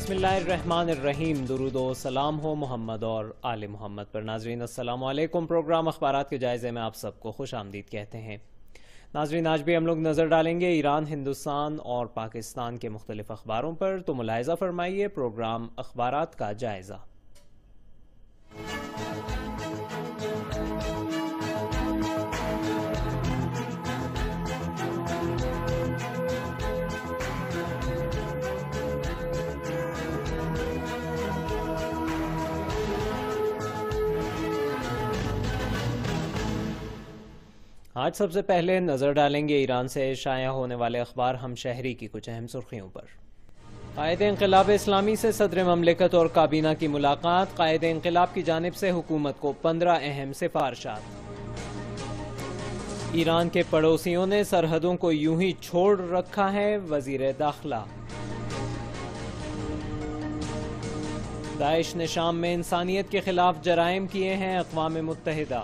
بسم اللہ الرحمن الرحیم، درود و سلام ہو محمد اور آل محمد پر۔ ناظرین السلام علیکم۔ پروگرام اخبارات کے جائزے میں آپ سب کو خوش آمدید کہتے ہیں۔ ناظرین آج بھی ہم لوگ نظر ڈالیں گے ایران، ہندوستان اور پاکستان کے مختلف اخباروں پر، تو ملاحظہ فرمائیے پروگرام اخبارات کا جائزہ۔ آج سب سے پہلے نظر ڈالیں گے ایران سے شائع ہونے والے اخبار ہم شہری کی کچھ اہم سرخیوں پر۔ قائد انقلاب اسلامی سے صدر مملکت اور کابینہ کی ملاقات، قائد انقلاب کی جانب سے حکومت کو 15 اہم سفارشات۔ ایران کے پڑوسیوں نے سرحدوں کو یوں ہی چھوڑ رکھا ہے، وزیر داخلہ۔ داعش نے شام میں انسانیت کے خلاف جرائم کیے ہیں، اقوام متحدہ۔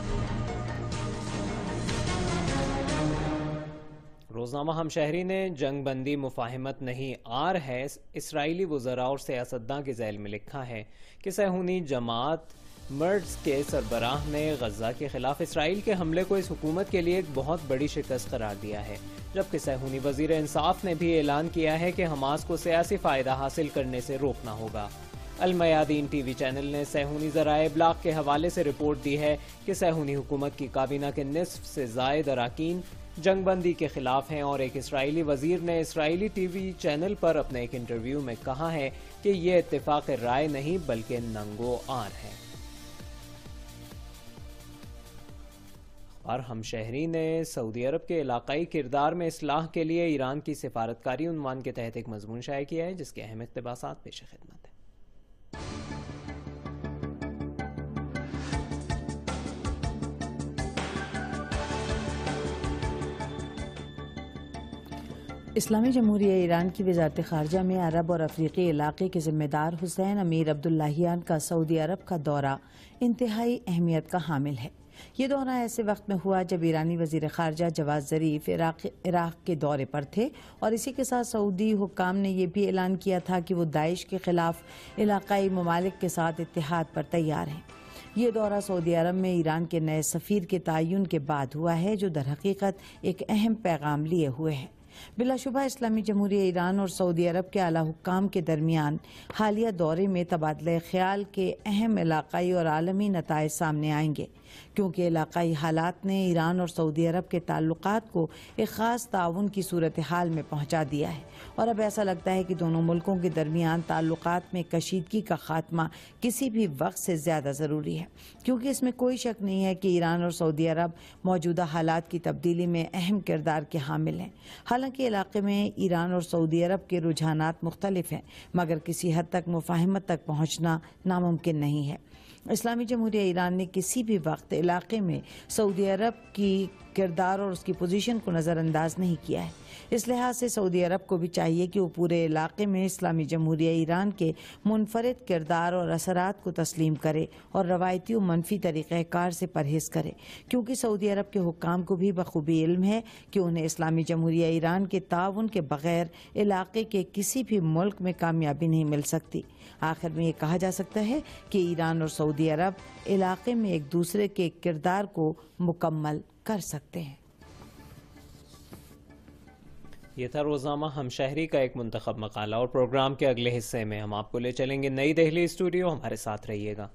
روزنامہ ہم شہری نے جنگ بندی مفاہمت نہیں آر ہے، اسرائیلی وزراء اور سیاستداں کے ذیل میں لکھا ہے کہ صہیونی جماعت مرڈز کے سربراہ نے غزہ کے خلاف اسرائیل کے حملے کو اس حکومت کے لیے ایک بہت بڑی شکست قرار دیا ہے، جبکہ صہیونی وزیر انصاف نے بھی اعلان کیا ہے کہ حماس کو سیاسی فائدہ حاصل کرنے سے روکنا ہوگا۔ المیادین ٹی وی چینل نے صہیونی ذرائع ابلاغ کے حوالے سے رپورٹ دی ہے کہ صہیونی حکومت کی کابینہ کے نصف سے زائد اراکین جنگ بندی کے خلاف ہیں، اور ایک اسرائیلی وزیر نے اسرائیلی ٹی وی چینل پر اپنے ایک انٹرویو میں کہا ہے کہ یہ اتفاق رائے نہیں بلکہ ننگو آر ہے۔ اور ہم شہری نے سعودی عرب کے علاقائی کردار میں اصلاح کے لیے ایران کی سفارتکاری عنوان کے تحت ایک مضمون شائع کیا ہے، جس کے اہم اقتباسات پیش خدمت ہیں۔ اسلامی جمہوریہ ایران کی وزارت خارجہ میں عرب اور افریقی علاقے کے ذمہ دار حسین امیر عبداللہیان کا سعودی عرب کا دورہ انتہائی اہمیت کا حامل ہے۔ یہ دورہ ایسے وقت میں ہوا جب ایرانی وزیر خارجہ جواد ظریف عراق کے دورے پر تھے، اور اسی کے ساتھ سعودی حکام نے یہ بھی اعلان کیا تھا کہ وہ داعش کے خلاف علاقائی ممالک کے ساتھ اتحاد پر تیار ہیں۔ یہ دورہ سعودی عرب میں ایران کے نئے سفیر کے تعین کے بعد ہوا ہے، جو در حقیقت ایک اہم پیغام لیے ہوئے ہے۔ بلا شبہ اسلامی جمہوریہ ایران اور سعودی عرب کے اعلیٰ حکام کے درمیان حالیہ دورے میں تبادلہ خیال کے اہم علاقائی اور عالمی نتائج سامنے آئیں گے، کیونکہ علاقائی حالات نے ایران اور سعودی عرب کے تعلقات کو ایک خاص تعاون کی صورتحال میں پہنچا دیا ہے، اور اب ایسا لگتا ہے کہ دونوں ملکوں کے درمیان تعلقات میں کشیدگی کا خاتمہ کسی بھی وقت سے زیادہ ضروری ہے، کیونکہ اس میں کوئی شک نہیں ہے کہ ایران اور سعودی عرب موجودہ حالات کی تبدیلی میں اہم کردار کے حامل ہیں۔ حالانکہ علاقے میں ایران اور سعودی عرب کے رجحانات مختلف ہیں، مگر کسی حد تک مفاہمت تک پہنچنا ناممکن نہیں ہے۔ اسلامی جمہوریہ ایران نے کسی بھی وقت علاقے میں سعودی عرب کی کردار اور اس کی پوزیشن کو نظر انداز نہیں کیا ہے۔ اس لحاظ سے سعودی عرب کو بھی چاہیے کہ وہ پورے علاقے میں اسلامی جمہوریہ ایران کے منفرد کردار اور اثرات کو تسلیم کرے اور روایتی و منفی طریقہ کار سے پرہیز کرے، کیونکہ سعودی عرب کے حکام کو بھی بخوبی علم ہے کہ انہیں اسلامی جمہوریہ ایران کے تعاون کے بغیر علاقے کے کسی بھی ملک میں کامیابی نہیں مل سکتی۔ آخر میں یہ کہا جا سکتا ہے کہ ایران اور سعودی عرب علاقے میں ایک دوسرے کے کردار کو مکمل کر سکتے ہیں۔ یہ تھا روزنامہ ہم شہری کا ایک منتخب مقالہ، اور پروگرام کے اگلے حصے میں ہم آپ کو لے چلیں گے نئی دہلی اسٹوڈیو۔ ہمارے ساتھ رہیے گا۔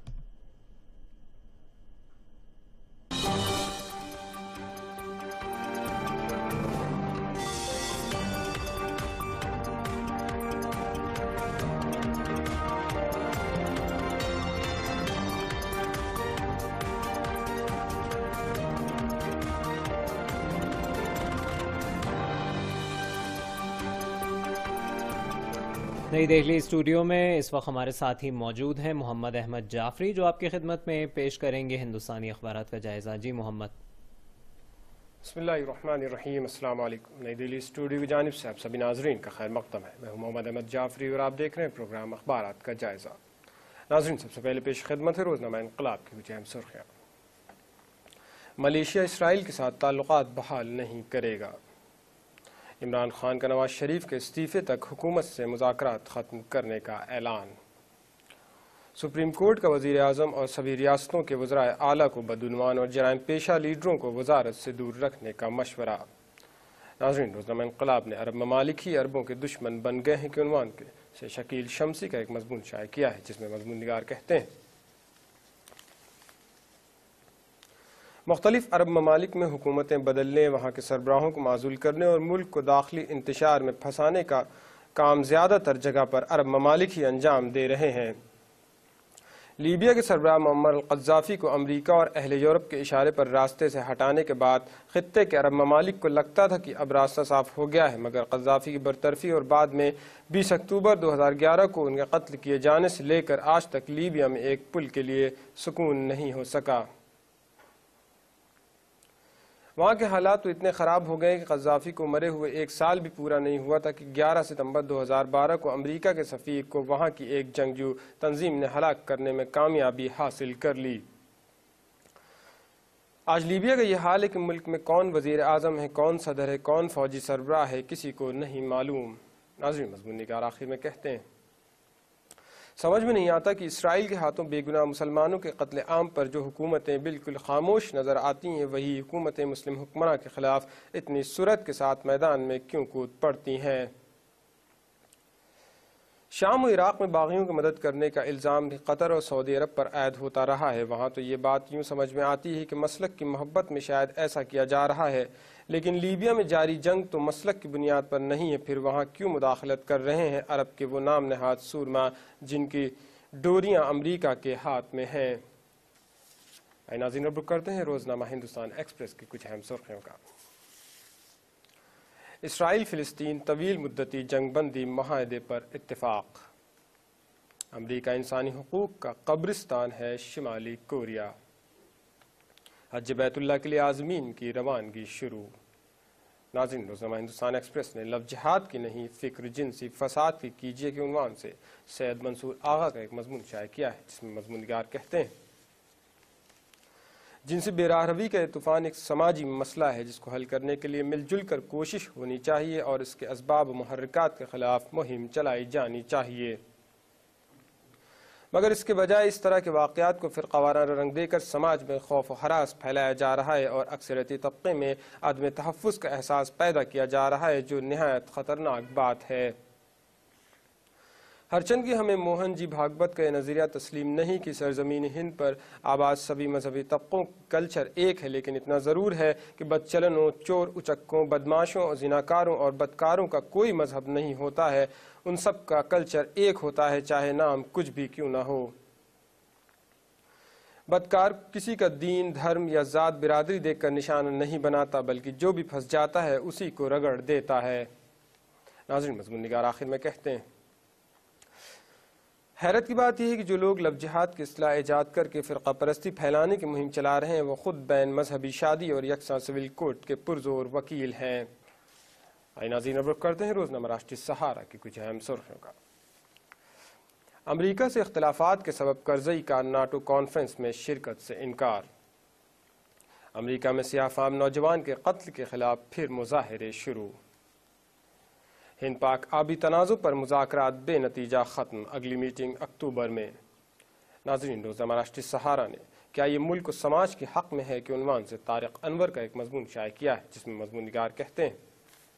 نئی دہلی اسٹوڈیو میں اس وقت ہمارے ساتھ ہی موجود ہیں محمد احمد جعفری، جو آپ کی خدمت میں پیش کریں گے ہندوستانی اخبارات کا جائزہ۔ جی محمد۔ بسم اللہ الرحمن الرحیم، السلام علیکم۔ نئی دہلی اسٹوڈیو کی جانب سے آپ سبھی ناظرین کا خیر مقدم ہے۔ میں ہوں محمد احمد جعفری اور آپ دیکھ رہے ہیں پروگرام اخبارات کا جائزہ۔ ناظرین، سب سے پہلے پیش خدمت ہے روزنامہ انقلاب کی کچھ اہم سرخیاں۔ ملیشیا اسرائیل کے ساتھ تعلقات بحال نہیں کرے گا۔ عمران خان کا نواز شریف کے استعفے تک حکومت سے مذاکرات ختم کرنے کا اعلان۔ سپریم کورٹ کا وزیر اعظم اور سبھی ریاستوں کے وزرائے اعلیٰ کو بدعنوان اور جرائم پیشہ لیڈروں کو وزارت سے دور رکھنے کا مشورہ۔ ناظرین، روزنامہ انقلاب نے عرب ممالک ہی عربوں کے دشمن بن گئے ہیں کے عنوان سے شکیل شمسی کا ایک مضمون شائع کیا ہے، جس میں مضمون نگار کہتے ہیں مختلف عرب ممالک میں حکومتیں بدلنے، وہاں کے سربراہوں کو معزول کرنے اور ملک کو داخلی انتشار میں پھنسانے کا کام زیادہ تر جگہ پر عرب ممالک ہی انجام دے رہے ہیں۔ لیبیا کے سربراہ معمر القذافی کو امریکہ اور اہل یورپ کے اشارے پر راستے سے ہٹانے کے بعد خطے کے عرب ممالک کو لگتا تھا کہ اب راستہ صاف ہو گیا ہے، مگر قذافی کی برطرفی اور بعد میں 20 اکتوبر 2011 کو ان کے قتل کیے جانے سے لے کر آج تک لیبیا میں ایک پل کے لیے سکون نہیں ہو سکا۔ وہاں کے حالات تو اتنے خراب ہو گئے کہ قذافی کو مرے ہوئے 1 سال بھی پورا نہیں ہوا تھا کہ 11 ستمبر 2012 کو امریکہ کے سفیر کو وہاں کی ایک جنگجو تنظیم نے ہلاک کرنے میں کامیابی حاصل کر لی۔ آج لیبیا کا یہ حال ہے کہ ملک میں کون وزیر اعظم ہے، کون صدر ہے، کون فوجی سربراہ ہے، کسی کو نہیں معلوم۔ ناظرین، مضمون نگار آخر میں کہتے ہیں سمجھ میں نہیں آتا کہ اسرائیل کے ہاتھوں بے گناہ مسلمانوں کے قتل عام پر جو حکومتیں بالکل خاموش نظر آتی ہیں، وہی حکومتیں مسلم حکمراں کے خلاف اتنی سرعت کے ساتھ میدان میں کیوں کود پڑتی ہیں۔ شام و عراق میں باغیوں کی مدد کرنے کا الزام بھی قطر اور سعودی عرب پر عائد ہوتا رہا ہے۔ وہاں تو یہ بات یوں سمجھ میں آتی ہے کہ مسلک کی محبت میں شاید ایسا کیا جا رہا ہے، لیکن لیبیا میں جاری جنگ تو مسلک کی بنیاد پر نہیں ہے، پھر وہاں کیوں مداخلت کر رہے ہیں عرب کے وہ نام نہاد سورما جن کی ڈوریاں امریکہ کے ہاتھ میں ہیں۔ ناظرین، رخ کرتے ہیں روزنامہ ہندوستان ایکسپریس کی کچھ اہم سرخیوں کا۔ اسرائیل فلسطین طویل مدتی جنگ بندی معاہدے پر اتفاق۔ امریکہ انسانی حقوق کا قبرستان ہے شمالی کوریا۔ حج بیت اللہ کے لیے عازمین کی روانگی شروع۔ ناظرین، روزنامہ ہندوستان ایکسپریس نے لفظ جہاد کی نہیں، فکر جنسی فساد کی کیجیے کے عنوان سے سید منصور آغا کا ایک مضمون شائع کیا ہے، جس میں مضمون نگار کہتے ہیں جنسی بے راہ روی کا یہ طوفان ایک سماجی مسئلہ ہے جس کو حل کرنے کے لیے مل جل کر کوشش ہونی چاہیے اور اس کے اسباب و محرکات کے خلاف مہم چلائی جانی چاہیے، مگر اس کے بجائے اس طرح کے واقعات کو فرقہ وارانہ رنگ دے کر سماج میں خوف و ہراس پھیلایا جا رہا ہے اور اکثریتی طبقے میں عدم تحفظ کا احساس پیدا کیا جا رہا ہے، جو نہایت خطرناک بات ہے۔ ہرچند کہ ہمیں موہن جی بھاگوت کا یہ نظریہ تسلیم نہیں کہ سرزمین ہند پر آباد سبھی مذہبی طبقوں کلچر ایک ہے، لیکن اتنا ضرور ہے کہ بدچلنوں، چور اچکوں، بدماشوں اور زناکاروں اور بدکاروں کا کوئی مذہب نہیں ہوتا ہے، ان سب کا کلچر ایک ہوتا ہے، چاہے نام کچھ بھی کیوں نہ ہو۔ بدکار کسی کا دین، دھرم یا ذات برادری دیکھ کر نشانہ نہیں بناتا، بلکہ جو بھی پھنس جاتا ہے اسی کو رگڑ دیتا ہے۔ ناظرین، مضمون نگار آخر میں کہتے ہیں حیرت کی بات یہ ہے کہ جو لوگ لفظ جہاد کی اصطلاح ایجاد کر کے فرقہ پرستی پھیلانے کی مہم چلا رہے ہیں، وہ خود بین مذہبی شادی اور یکساں سول کوڈ کے پرزور وکیل ہیں۔ ناظرین، اب رخ کرتے ہیں روزنامہ راشٹریہ سہارا کی کچھ اہم سرخیوں کا۔ امریکہ سے اختلافات کے سبب کرزئی کا ناٹو کانفرنس میں شرکت سے انکار۔ امریکہ میں سیاہ فام نوجوان کے قتل کے خلاف پھر مظاہرے شروع۔ ہند پاک آبی تنازع پر مذاکرات بے نتیجہ ختم، اگلی میٹنگ اکتوبر میں۔ ناظرین، روزنامہ راشٹریہ سہارا نے کیا یہ ملک و سماج کے حق میں ہے کہ عنوان سے طارق انور کا ایک مضمون شائع کیا ہے، جس میں مضمون نگار کہتے ہیں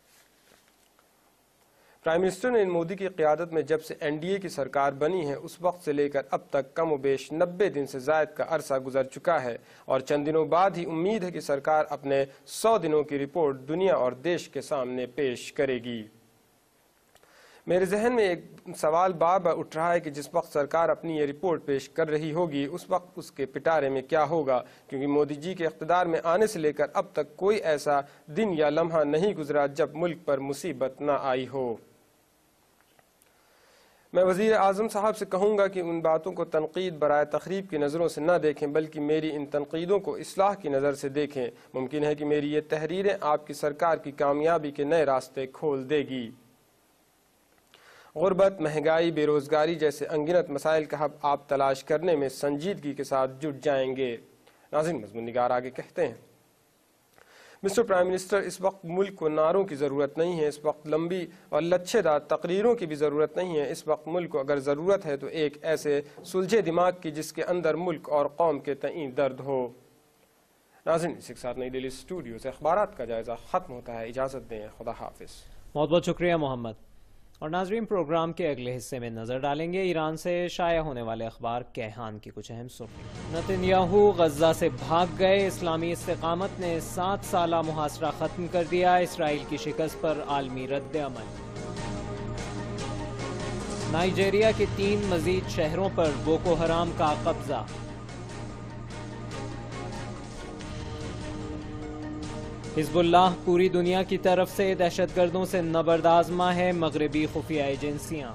پرائم منسٹر نے مودی کی قیادت میں جب سے این ڈی اے کی سرکار بنی ہے اس وقت سے لے کر اب تک کم و بیش 90 دن سے زائد کا عرصہ گزر چکا ہے اور چند دنوں بعد ہی امید ہے کہ سرکار اپنے 100 دنوں کی رپورٹ دنیا اور دیش کے سامنے پیش کرے گی۔ میرے ذہن میں ایک سوال بار بار اٹھ رہا ہے کہ جس وقت سرکار اپنی یہ رپورٹ پیش کر رہی ہوگی اس وقت اس کے پٹارے میں کیا ہوگا، کیونکہ مودی جی کے اقتدار میں آنے سے لے کر اب تک کوئی ایسا دن یا لمحہ نہیں گزرا جب ملک پر مصیبت نہ آئی ہو۔ میں وزیر اعظم صاحب سے کہوں گا کہ ان باتوں کو تنقید برائے تخریب کی نظروں سے نہ دیکھیں بلکہ میری ان تنقیدوں کو اصلاح کی نظر سے دیکھیں۔ ممکن ہے کہ میری یہ تحریریں آپ کی سرکار کی کامیابی کے نئے راستے کھول دے گی۔ غربت، مہنگائی، بے روزگاری جیسے انگنت مسائل کا حل آپ تلاش کرنے میں سنجیدگی کے ساتھ جٹ جائیں گے۔ ناظرین، مضمون نگار آگے کہتے ہیں مسٹر پرائم منسٹر، اس وقت ملک کو نعروں کی ضرورت نہیں ہے، اس وقت لمبی اور لچھے دار تقریروں کی بھی ضرورت نہیں ہے، اس وقت ملک کو اگر ضرورت ہے تو ایک ایسے سلجھے دماغ کی جس کے اندر ملک اور قوم کے تئیں درد ہو۔ ناظرین، اس کے ساتھ نئی دہلی اسٹوڈیو سے اخبارات کا جائزہ ختم ہوتا ہے، اجازت دیں، خدا حافظ۔ بہت بہت شکریہ محمد۔ اور ناظرین، پروگرام کے اگلے حصے میں نظر ڈالیں گے ایران سے شائع ہونے والے اخبار کیہان کی کچھ اہم سرخیاں۔ نتنیاہو غزہ سے بھاگ گئے، اسلامی استقامت نے 7 سالہ محاصرہ ختم کر دیا، اسرائیل کی شکست پر عالمی رد عمل۔ نائجیریا کے 3 مزید شہروں پر بوکو حرام کا قبضہ۔ حزب اللہ پوری دنیا کی طرف سے دہشت گردوں سے نبرد آزما ہے، مغربی خفیہ ایجنسیاں۔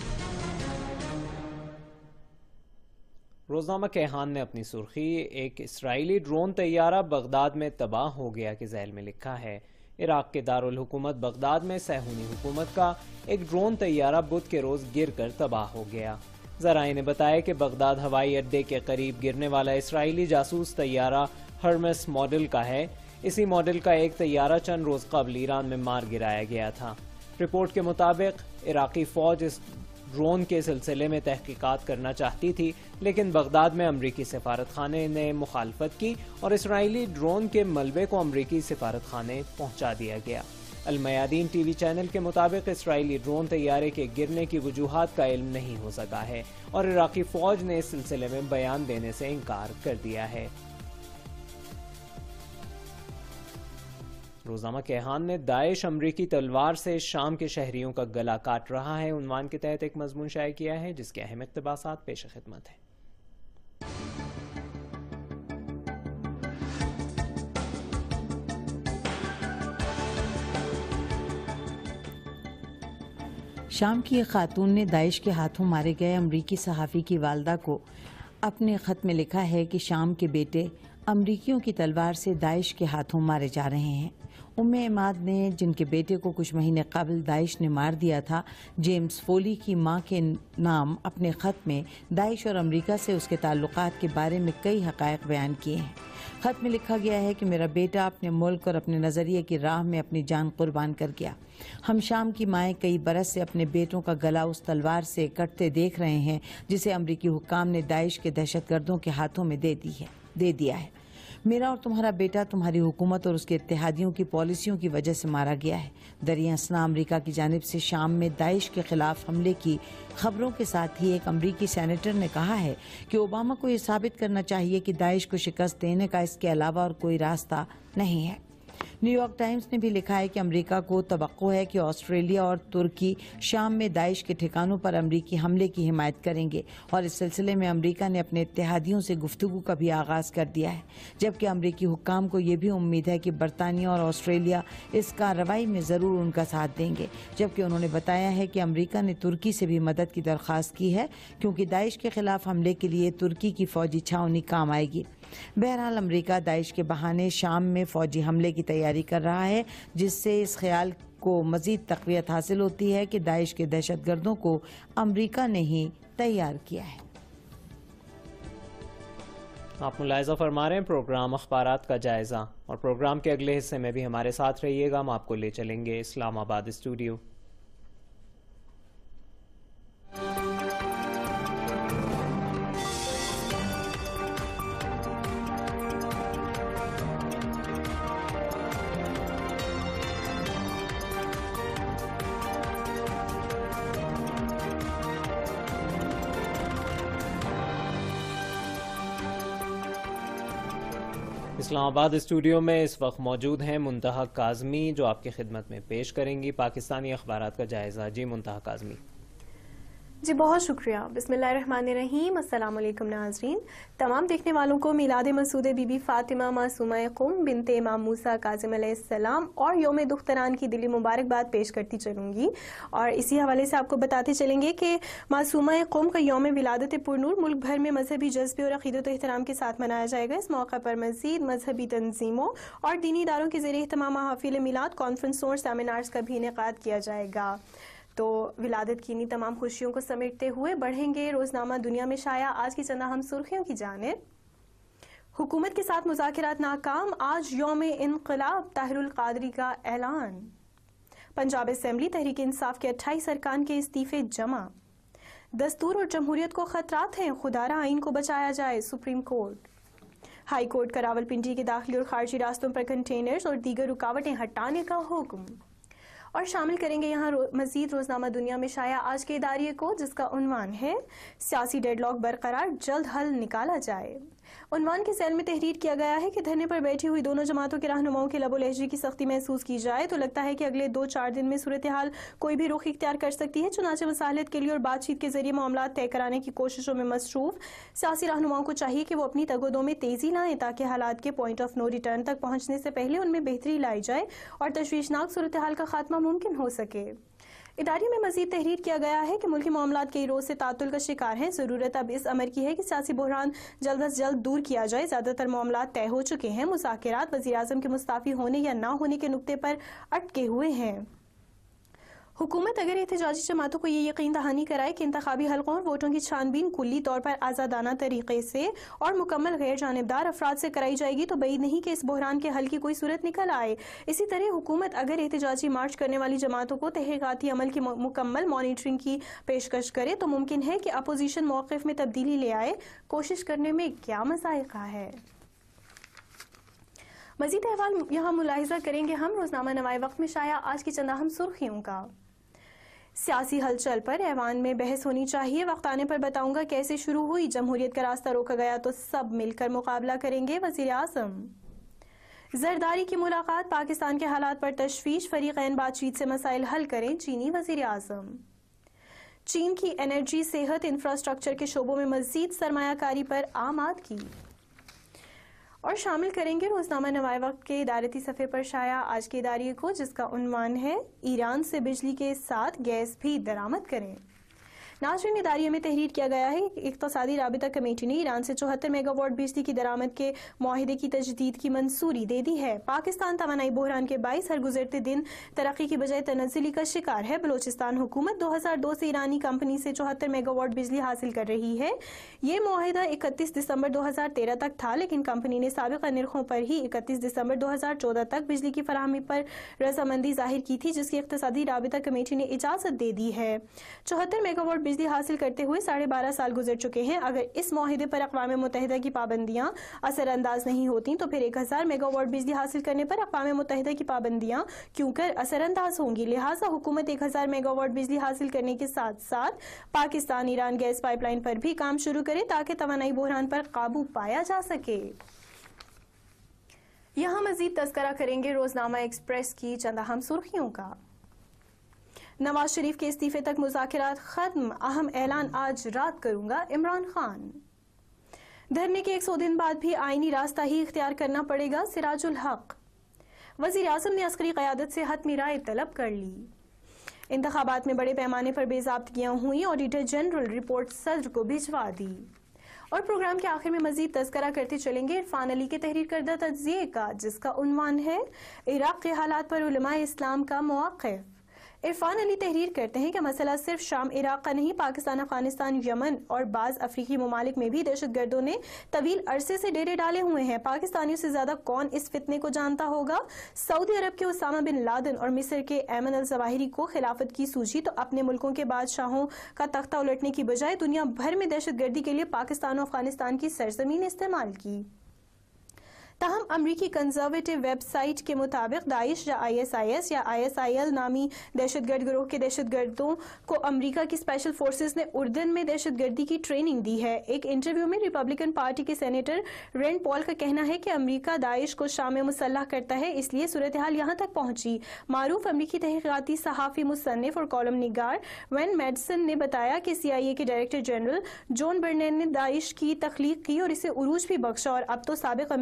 روزنامہ کیہان نے اپنی سرخی ایک اسرائیلی ڈرون طیارہ بغداد میں تباہ ہو گیا کے ذیل میں لکھا ہے۔ عراق کے دارالحکومت بغداد میں صہیونی حکومت کا ایک ڈرون طیارہ بدھ کے روز گر کر تباہ ہو گیا۔ ذرائع نے بتایا کہ بغداد ہوائی اڈے کے قریب گرنے والا اسرائیلی جاسوس طیارہ ہرمس ماڈل کا ہے۔ اسی ماڈل کا ایک طیارہ چند روز قبل ایران میں مار گرایا گیا تھا۔ رپورٹ کے مطابق عراقی فوج اس ڈرون کے سلسلے میں تحقیقات کرنا چاہتی تھی، لیکن بغداد میں امریکی سفارت خانے نے مخالفت کی اور اسرائیلی ڈرون کے ملبے کو امریکی سفارت خانے پہنچا دیا گیا۔ المیادین ٹی وی چینل کے مطابق اسرائیلی ڈرون طیارے کے گرنے کی وجوہات کا علم نہیں ہو سکا ہے اور عراقی فوج نے اس سلسلے میں بیان دینے سے انکار کر دیا ہے۔ روزنامہ کیہان نے داعش امریکی تلوار سے شام کے شہریوں کا گلا کاٹ رہا ہے عنوان کے تحت ایک مضمون شائع کیا ہے جس کے اہم اقتباسات پیش خدمت ہیں۔ شام کی ایک خاتون نے داعش کے ہاتھوں مارے گئے امریکی صحافی کی والدہ کو اپنے خط میں لکھا ہے کہ شام کے بیٹے امریکیوں کی تلوار سے داعش کے ہاتھوں مارے جا رہے ہیں۔ ام عماد نے، جن کے بیٹے کو کچھ مہینے قبل داعش نے مار دیا تھا، جیمز فولی کی ماں کے نام اپنے خط میں داعش اور امریکہ سے اس کے تعلقات کے بارے میں کئی حقائق بیان کیے ہیں۔ خط میں لکھا گیا ہے کہ میرا بیٹا اپنے ملک اور اپنے نظریے کی راہ میں اپنی جان قربان کر گیا۔ ہم شام کی مائیں کئی برس سے اپنے بیٹوں کا گلا اس تلوار سے کٹتے دیکھ رہے ہیں جسے امریکی حکام نے داعش کے دہشت گردوں کے ہاتھوں میں دے دیا ہے۔ میرا اور تمہارا بیٹا تمہاری حکومت اور اس کے اتحادیوں کی پالیسیوں کی وجہ سے مارا گیا ہے۔ دریا اثنا امریکہ کی جانب سے شام میں داعش کے خلاف حملے کی خبروں کے ساتھ ہی ایک امریکی سینیٹر نے کہا ہے کہ اوباما کو یہ ثابت کرنا چاہیے کہ داعش کو شکست دینے کا اس کے علاوہ اور کوئی راستہ نہیں ہے۔ نیو یارک ٹائمز نے بھی لکھا ہے کہ امریکہ کو توقع ہے کہ آسٹریلیا اور ترکی شام میں داعش کے ٹھکانوں پر امریکی حملے کی حمایت کریں گے اور اس سلسلے میں امریکہ نے اپنے اتحادیوں سے گفتگو کا بھی آغاز کر دیا ہے، جبکہ امریکی حکام کو یہ بھی امید ہے کہ برطانیہ اور آسٹریلیا اس کارروائی میں ضرور ان کا ساتھ دیں گے، جبکہ انہوں نے بتایا ہے کہ امریکہ نے ترکی سے بھی مدد کی درخواست کی ہے کیونکہ داعش کے خلاف حملے کے لیے ترکی کی فوجی چھاؤنی کام آئے گی۔ بہرحال امریکہ داعش کے بہانے شام میں فوجی حملے کی تیاری کر رہا ہے، جس سے اس خیال کو مزید تقویت حاصل ہوتی ہے کہ داعش کے دہشت گردوں کو امریکہ نے ہی تیار کیا ہے۔ آپ ملاحظہ فرما رہے ہیں پروگرام اخبارات کا جائزہ، اور پروگرام کے اگلے حصے میں بھی ہمارے ساتھ رہیے گا۔ ہم آپ کو لے چلیں گے اسلام آباد اسٹوڈیو۔ اسلام آباد اسٹوڈیو میں اس وقت موجود ہیں منتہا کاظمی، جو آپ کی خدمت میں پیش کریں گی پاکستانی اخبارات کا جائزہ۔ جی منتہا کاظمی۔ جی بہت شکریہ۔ بسم اللہ الرحمن الرحیم۔ السلام علیکم ناظرین۔ تمام دیکھنے والوں کو میلاد مسعود بی بی فاطمہ معصومہ قم بنت امام موسیٰ کاظم علیہ السلام اور یوم دختران کی دلی مبارکباد پیش کرتی چلوں گی، اور اسی حوالے سے آپ کو بتاتے چلیں گے کہ معصومہ قم کا یوم ولادت پرنور ملک بھر میں مذہبی جذبے اور عقیدت و احترام کے ساتھ منایا جائے گا۔ اس موقع پر مزید مذہبی تنظیموں اور دینی اداروں کے زیر اہتمام محافل میلاد، کانفرنسوں اور سیمینارز کا بھی انعقاد کیا جائے گا۔ تو ولادت کی انہی تمام خوشیوں کو سمیٹتے ہوئے بڑھیں گے روزنامہ دنیا میں شائع آج کی چند اہم سرخیوں کی جانب۔ حکومت کے ساتھ مذاکرات ناکام، آج یوم انقلاب طاہر القادری کا اعلان۔ پنجاب اسمبلی تحریک انصاف کے 28 ارکان کے استعفے جمع۔ دستور اور جمہوریت کو خطرات ہیں، خدارہ آئین کو بچایا جائے، سپریم کورٹ۔ ہائی کورٹ کا راولپنڈی کے داخلی اور خارجی راستوں پر کنٹینرز اور دیگر رکاوٹیں ہٹانے کا حکم۔ اور شامل کریں گے یہاں مزید روزنامہ دنیا میں شائع آج کے اداریے کو، جس کا عنوان ہے سیاسی ڈیڈ لاک برقرار، جلد حل نکالا جائے۔ عنوان کے ذیل میں تحریر کیا گیا ہے کہ دھرنے پر بیٹھی ہوئی دونوں جماعتوں کے رہنماؤں کے لب و لہجے کی سختی محسوس کی جائے تو لگتا ہے کہ اگلے 2-4 دن میں صورتحال کوئی بھی رخ اختیار کر سکتی ہے، چنانچہ مصالحت کے لیے اور بات چیت کے ذریعے معاملات طے کرانے کی کوششوں میں مصروف سیاسی رہنماؤں کو چاہیے کہ وہ اپنی تگ و دو میں تیزی لائیں تاکہ حالات کے پوائنٹ آف نو ریٹرن تک پہنچنے سے پہلے ان میں بہتری لائی جائے اور تشویشناک صورتحال کا خاتمہ ممکن ہو سکے۔ ادارے میں مزید تحریر کیا گیا ہے کہ ملکی معاملات کئی روز سے تعطل کا شکار ہیں، ضرورت اب اس امر کی ہے کہ سیاسی بحران جلد از جلد دور کیا جائے۔ زیادہ تر معاملات طے ہو چکے ہیں، مذاکرات وزیراعظم کے مستعفی ہونے یا نہ ہونے کے نقطے پر اٹکے ہوئے ہیں۔ حکومت اگر احتجاجی جماعتوں کو یہ یقین دہانی کرائے کہ انتخابی حلقوں اور ووٹوں کی چھان بین کلی طور پر آزادانہ طریقے سے اور مکمل غیر جانبدار افراد سے کرائی جائے گی تو بعید نہیں کہ اس بحران کے حل کی کوئی صورت نکل آئے۔ اسی طرح حکومت اگر احتجاجی مارچ کرنے والی جماعتوں کو تحقیقاتی عمل کی مکمل مانیٹرنگ کی پیشکش کرے تو ممکن ہے کہ اپوزیشن موقف میں تبدیلی لے آئے۔ کوشش کرنے میں کیا مذائقہ ہے؟ مزید احوال یہاں ملاحظہ کریں گے ہم روزنامہ نوائے وقت میں شائع آج کی چند اہم سرخیوں کا۔ سیاسی ہلچل پر ایوان میں بحث ہونی چاہیے، وقت آنے پر بتاؤں گا کیسے شروع ہوئی، جمہوریت کا راستہ روکا گیا تو سب مل کر مقابلہ کریں گے، وزیر اعظم۔ زرداری کی ملاقات، پاکستان کے حالات پر تشویش، فریقین بات چیت سے مسائل حل کریں، چینی وزیر اعظم۔ چین کی انرجی، صحت، انفراسٹرکچر کے شعبوں میں مزید سرمایہ کاری پر آماد کی۔ اور شامل کریں گے روزنامہ نوائے وقت کے ادارتی صفحے پر شائع آج کے اداریے کو، جس کا عنوان ہے ایران سے بجلی کے ساتھ گیس بھی درآمد کریں۔ ناظرین، اداریے میں تحریر کیا گیا ہے کہ اقتصادی رابطہ کمیٹی نے ایران سے 74 میگا واٹ بجلی کی درآمد کے معاہدے کی تجدید کی منظوری دے دی ہے۔ پاکستان توانائی بحران کے باعث ہر گزرتے دن ترقی کی بجائے تنزلی کا شکار ہے۔ بلوچستان حکومت 2002 سے ایرانی کمپنی سے 74 میگا واٹ بجلی حاصل کر رہی ہے۔ یہ معاہدہ 31 دسمبر 2013 تک تھا، لیکن کمپنی نے سابقہ نرخوں پر ہی 31 دسمبر 2014 تک بجلی کی فراہمی پر رضامندی ظاہر کی تھی، جس کی اقتصادی رابطہ کمیٹی نے اجازت دے دی ہے۔ 74 میگا واٹ بجلی حاصل کرتے ہوئے 12.5 سال گزر چکے ہیں۔ اگر اس معاہدے پر اقوام متحدہ کی پابندیاں اثر انداز نہیں ہوتی تو پھر 1000 میگا واٹ بجلی حاصل کرنے پر اقوام متحدہ کی پابندیاں کیوں کر اثر انداز ہوں گی؟ لہٰذا حکومت 1000 میگا واٹ بجلی حاصل کرنے کے ساتھ ساتھ Pakistan Iran gas pipe line پر بھی کام شروع کرے تاکہ توانائی بحران پر قابو پایا جا سکے۔ یہاں مزید تذکرہ کریں گے روزنامہ ایکسپریس کی چند اہم سرخیوں کا۔ نواز شریف کے استعفے تک مذاکرات ختم، اہم اعلان آج رات کروں گا عمران خان۔ دھرنے کے 100 دن بعد بھی آئینی راستہ ہی اختیار کرنا پڑے گا، سراج الحق۔ وزیر اعظم نے عسکری قیادت سے حتمی رائے طلب کر لی۔ انتخابات میں بڑے پیمانے پر بے ضابطگیاں ہوئیں، آڈیٹر جنرل رپورٹ صدر کو بھجوا دی۔ اور پروگرام کے آخر میں مزید تذکرہ کرتے چلیں گے عرفان علی کے تحریر کردہ تجزیے کا، جس کا عنوان ہے عراق کے حالات پر علماء اسلام کا مواقف۔ عرفان علی تحریر کرتے ہیں کہ مسئلہ صرف شام عراق کا نہیں، پاکستان، افغانستان، یمن اور بعض افریقی ممالک میں بھی دہشت گردوں نے طویل عرصے سے ڈیرے ڈالے ہوئے ہیں۔ پاکستانیوں سے زیادہ کون اس فتنے کو جانتا ہوگا؟ سعودی عرب کے اسامہ بن لادن اور مصر کے ایمن الظواہری کو خلافت کی سوچی تو اپنے ملکوں کے بادشاہوں کا تختہ الٹنے کی بجائے دنیا بھر میں دہشت گردی کے لیے پاکستان و افغانستان کی سرزمین استعمال کی۔ تاہم امریکی کنزرویٹو ویب سائٹ کے مطابق داعش یا ISIS یا ISIL نامی دہشت گرد گروہ کے دہشت گردوں کو امریکہ کی اسپیشل فورسز نے اردن میں دہشت گردی کی ٹریننگ دی ہے۔ ایک انٹرویو میں ریپبلکن پارٹی کے سینیٹر رینڈ پال کا کہنا ہے کہ امریکہ داعش کو شام میں مسلح کرتا ہے، اس لیے صورتحال یہاں تک پہنچی۔ معروف امریکی تحقیقاتی صحافی، مصنف اور کالم نگار وین میڈسن نے بتایا کہ CIA کے ڈائریکٹر جنرل جون برنین نے داعش کی تخلیق کی اور اسے عروج بھی بخشا، اور اب تو سابق امریکی وزیر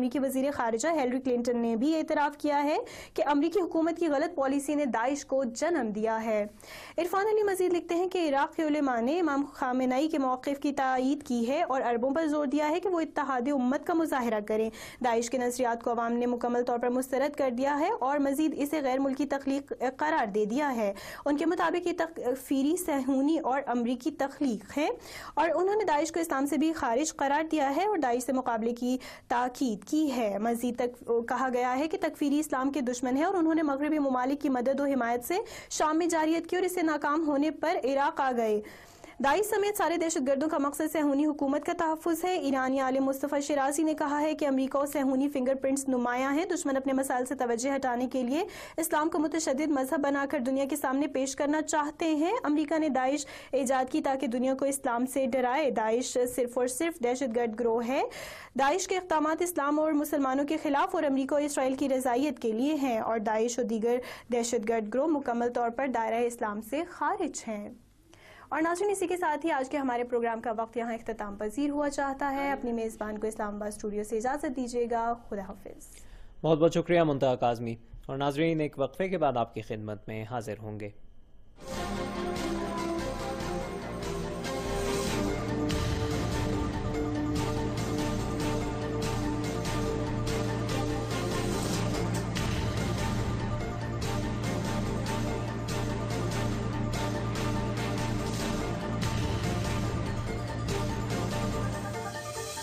وزیر خارجہ ہیلری کلنٹن نے بھی اعتراف کیا ہے کہ امریکی حکومت کی غلط پالیسی نے داعش کو جنم دیا ہے۔ عرفان علی مزید لکھتے ہیں کہ عراق کے علماء نے امام خامنہئی کے موقف کی تائید کی ہے اور عربوں پر زور دیا ہے کہ وہ اتحاد امت کا مظاہرہ کریں۔ داعش کے نظریات کو عوام نے مکمل طور پر مسترد کر دیا ہے اور مزید اسے غیر ملکی تخلیق قرار دے دیا ہے۔ ان کے مطابق یہ تکفیری صہیونی اور امریکی تخلیق ہے اور انہوں نے داعش کو اسلام سے بھی خارج قرار دیا ہے اور داعش سے مقابلے کی تاکید کی ہے۔ مزید تک کہا گیا ہے کہ تکفیری اسلام کے دشمن ہے اور انہوں نے مغربی ممالک کی مدد و حمایت سے شام میں جارحیت کی اور اسے ناکام ہونے پر عراق آ گئے۔ داعش سمیت سارے دہشت گردوں کا مقصد صہیونی حکومت کا تحفظ ہے۔ ایرانی عالم مصطفیٰ شیرازی نے کہا ہے کہ امریکہ اور صہیونی فنگر پرنٹس نمایاں ہیں۔ دشمن اپنے مسائل سے توجہ ہٹانے کے لیے اسلام کو متشدد مذہب بنا کر دنیا کے سامنے پیش کرنا چاہتے ہیں۔ امریکہ نے داعش ایجاد کی تاکہ دنیا کو اسلام سے ڈرائے۔ داعش صرف اور صرف دہشت گرد گروہ ہے۔ داعش کے اقدامات اسلام اور مسلمانوں کے خلاف اور امریکہ اور اسرائیل کی رضائیت کے لیے ہیں اور داعش اور دیگر دہشت گرد گروہ مکمل طور پر دائرہ اسلام سے خارج ہیں۔ اور ناظرین، اسی کے ساتھ ہی آج کے ہمارے پروگرام کا وقت یہاں اختتام پذیر ہوا چاہتا ہے۔ اپنی میزبان کو اسلام آباد اسٹوڈیو سے اجازت دیجیے گا۔ خدا حافظ۔ بہت بہت شکریہ منتہا کاظمی۔ اور ناظرین، ایک وقفے کے بعد آپ کی خدمت میں حاضر ہوں گے۔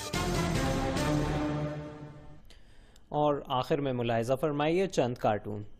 اور آخر میں ملاحظہ فرمائیے چند کارٹون۔